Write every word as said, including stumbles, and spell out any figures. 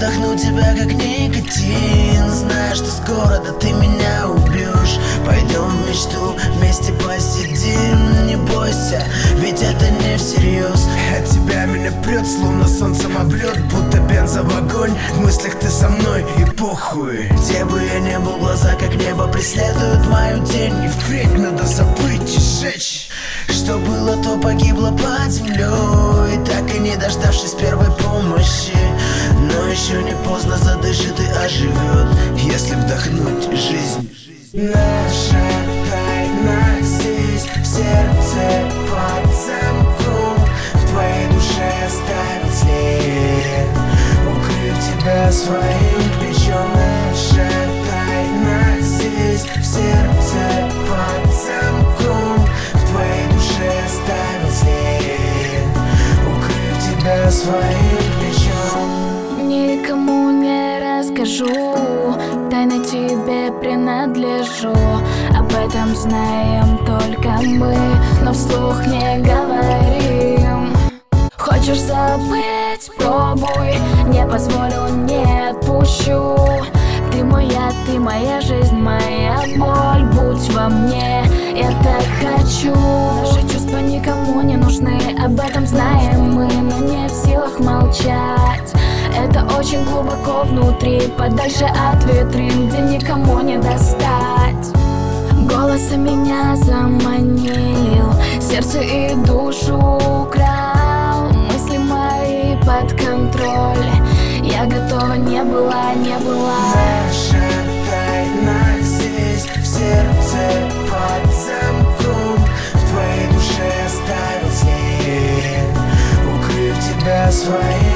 вдохну тебя как никотин. Знаешь, что скоро, да ты меня убьешь. Пойдем в мечту, вместе посидим. Не бойся, ведь это не всерьез. От тебя меня прет, словно солнцем облет, будто бенза в огонь. В мыслях ты со мной и похуй. Где бы я не был, глаза как небо преследуют мою тень. И впредь надо забыть и сжечь. Что было, то погибло под землей, так и не дождавшись первой помощи. Но еще не поздно, задышит и оживет, если вдохнуть жизнь. Наша тайна здесь, в сердце под замком. В твоей душе оставить след, укрыв тебя своим плечом. Наша тайна здесь, в сердце под замком. В твоей душе оставить след, укрыв тебя своим плечом. Никому не расскажу, тайно тебе принадлежу. Об этом знаем только мы, но вслух не говорим. Хочешь забыть? Пробуй, не позволю, не отпущу. Ты моя, ты моя жизнь, моя боль, будь во мне, я так хочу. Наши чувства никому не нужны, об этом знаем мы, но не в силах молчать. Это очень глубоко внутри, подальше от витрин, где никому не достать. Голосом меня заманил, сердце и душу украл. Мысли мои под контроль, я готова не была, не была. Наша тайна здесь, в сердце под замком. В твоей душе оставить след, укрыв тебя своим